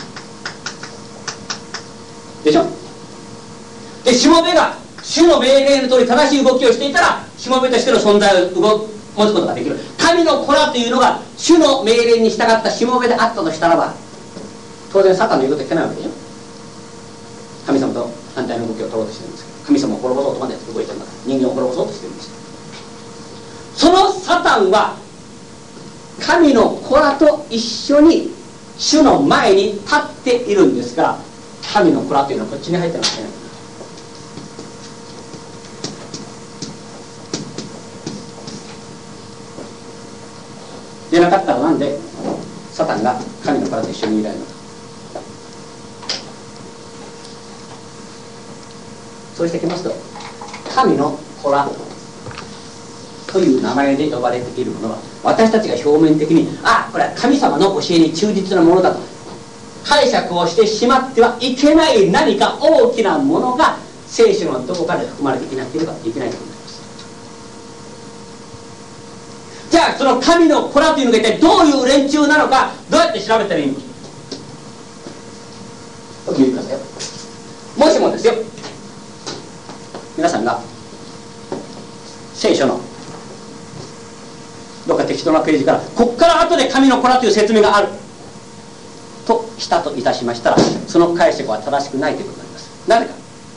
でしょ。でしもべが主の命令の通り正しい動きをしていたら、しもべとしての存在を持つことができる。神の子らというのが主の命令に従ったしもべであったとしたらば、当然サタンの言うことは聞けないわけでしょ。神様と反対の動きを取ろうとしてるんですけど、神様を滅ぼそうとまで動いてるんだから、人間を滅ぼそうとしてるんですよ。そのサタンは神の子らと一緒に主の前に立っているんですが、神の子らというのはこっちに入ってますね。でなかったらなんでサタンが神の子らと一緒にいられるのか。そうしてきますと、神の子らという名前で呼ばれているものは、私たちが表面的にこれは神様の教えに忠実なものだと解釈をしてしまってはいけない何か大きなものが聖書のどこかで含まれていなければいけないと思います。じゃあその神の子らというのが一体どういう連中なのか、どうやって調べたらいいのか。お聞きくださいよ。もしもですよ、皆さんが聖書のどっか適当なページからこっから後で神の子らという説明があるとしたといたしましたら、その解釈は正しくないということになります。なぜか、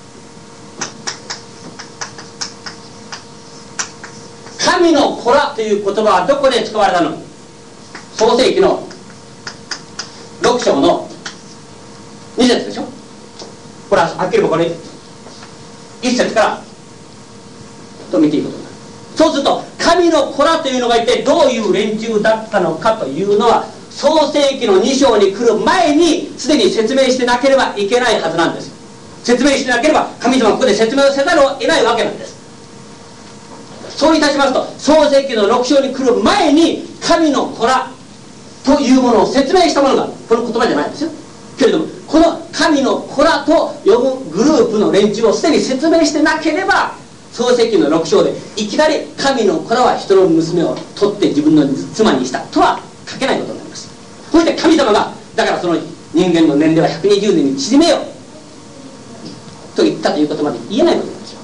神の子らという言葉はどこで使われたのか。創世記の6章の2節でしょ。これははっきりこれ1節からと見ていくことになる。そうすると神の子らというのが一体どういう連中だったのかというのは、創世記の2章に来る前にすでに説明してなければいけないはずなんです。説明してなければ神様はここで説明をせざるを得ないわけなんです。そういたしますと、創世記の6章に来る前に神の子らというものを説明したものがこの言葉じゃないんですよ。けれどもこの神の子らと呼ぶグループの連中をすでに説明してなければ、創世記の6章でいきなり神の子らは人の娘を取って自分の妻にしたとは書けないことになります。そして神様がだからその人間の年齢は120年に縮めようと言ったということまで言えないことなんですよ。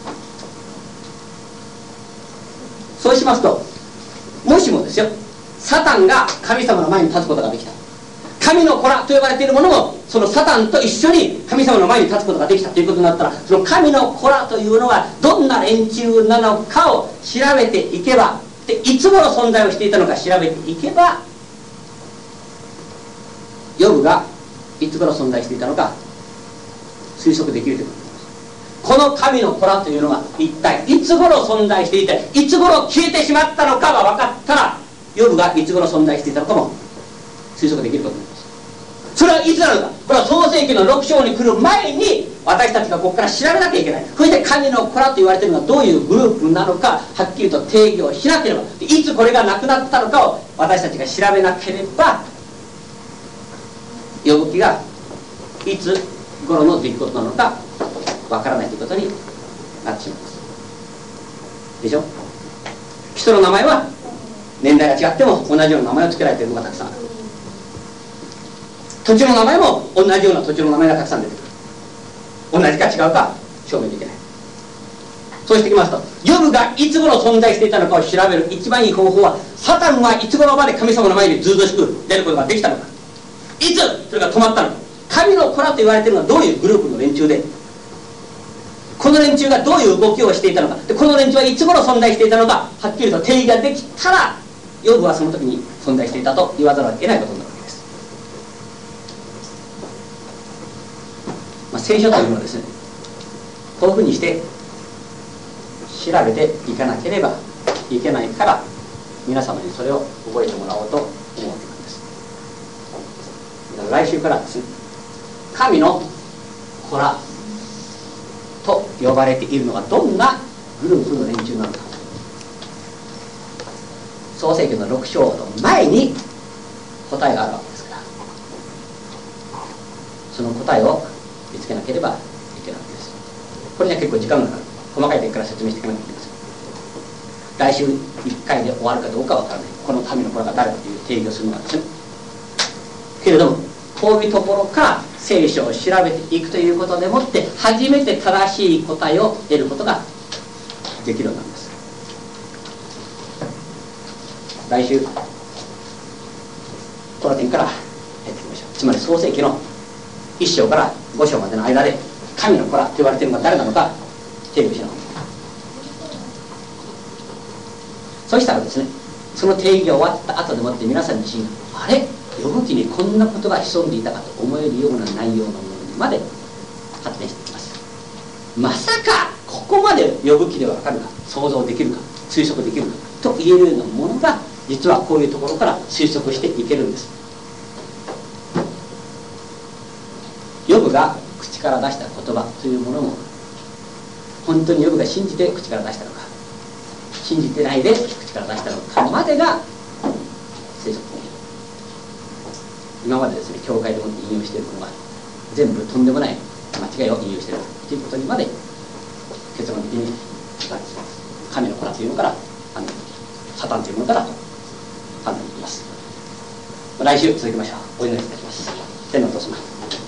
そうしますと、もしもですよ、サタンが神様の前に立つことができた、神の子らと呼ばれているものもそのサタンと一緒に神様の前に立つことができたということになったら、その神の子らというのはどんな連中なのかを調べていけば、でいつ頃存在をしていたのか調べていけば、ヨブがいつ頃存在していたのか推測できるということです。この神の子らというのが一体いつ頃存在していて、いつ頃消えてしまったのかが分かったら、ヨブがいつ頃存在していたのかも推測できることになります。それはいつなのか。これは創世記の6章に来る前に私たちがここから調べなきゃいけない。そして神の子らと言われているのはどういうグループなのかはっきりと定義をしなければ、いつこれがなくなったのかを私たちが調べなければ、呼ぶ記がいつ頃の出来事なのかわからないということになってしまいますでしょ。人の名前は年代が違っても同じような名前を付けられているのがたくさんある。土地の名前も同じような土地の名前がたくさん出てくる。同じか違うか証明できない。そうしてきますと、ヨブがいつ頃存在していたのかを調べる一番いい方法は、サタンはいつ頃まで神様の前にずうずうしく出ることができたのか、いつそれが止まったのか、神の子らと言われているのはどういうグループの連中で、 この連中がどういう動きをしていたのか、でこの連中はいつ頃存在していたのか、はっきりと定義ができたら、ヨブはその時に存在していたと言わざるを得ないことになるわけです。聖書というのはですね、こういうふうにして調べていかなければいけないから、皆様にそれを覚えてもらおうと思うわけなんです。来週からですね、神の子らと呼ばれているのはどんなグループの連中なのか、創世記の6章の前に答えがあるわけですから、その答えを見つけなければいけないわけです。これには結構時間がかかる。細かい点から説明していかなきゃいけません。来週1回で終わるかどうかは分からない。この神の子らが誰かという定義をするのはですね。けれども、こういうところから聖書を調べていくということでもって、初めて正しい答えを得ることができるようになるんです。来週この点からやっていきましょう。つまり創世記の1章から5章までの間で神の子らと言われているのが誰なのか定義しながら、そしたらですね、その定義が終わった後でもって皆さん自身が、あれ、ヨブ記にこんなことが潜んでいたかと思えるような内容のものにまで発展していきます。まさかここまでヨブ記では分かるか、想像できるか、推測できるかと言えるようなものが、実はこういうところから推測していけるんです。ヨブが口から出した言葉というものも、本当にヨブが信じて口から出したのか、信じてないで口から出したのかまでが推測。今までですね、教会でも引用しているものが全部とんでもない間違いを引用しているということにまで結論的に神の子らというのからサタンというものから判断できます。来週続きましょう。お祈りいたします。天のお父様、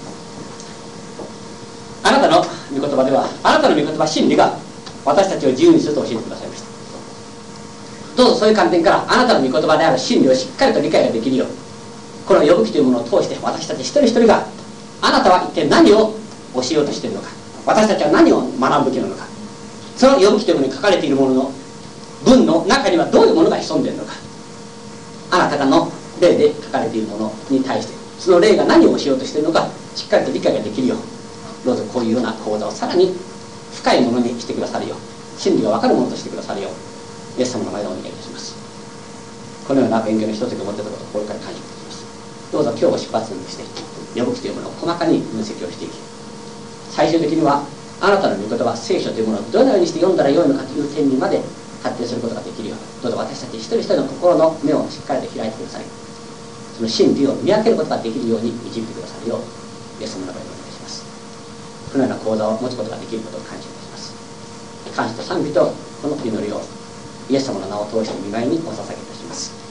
あなたの御言葉では、あなたの御言葉真理が私たちを自由にすると教えてくださいました。どうぞそういう観点からあなたの御言葉である真理をしっかりと理解ができるよう、この呼ぶ記というものを通して私たち一人一人が、あなたは一体何を教えようとしているのか、私たちは何を学ぶべきなのか、その呼ぶ記というものに書かれているものの文の中にはどういうものが潜んでいるのか、あなたの例で書かれているものに対してその例が何をしようとしているのかしっかりと理解ができるよう、どうぞこういうような講座をさらに深いものにしてくださるよう、真理が分かるものとしてくださるよう、イエス様の前でお願いいたします。このような勉強の一つを持っていたことを心から感謝いたします。どうぞ今日を出発にして呼ぶ記というものを細かに分析をしていき、最終的にはあなたの御言葉聖書というものをどのようにして読んだらよいのかという点にまで発展することができるよう、どうぞ私たち一人一人の心の目をしっかりと開いてください。その真理を見分けることができるように導いてくださるよう、イエス様の名前でお願いします。このような講座を持つことができることを感謝いたします。感謝と賛美とこの祈りをイエス様の名を通して御前にお捧げいたします。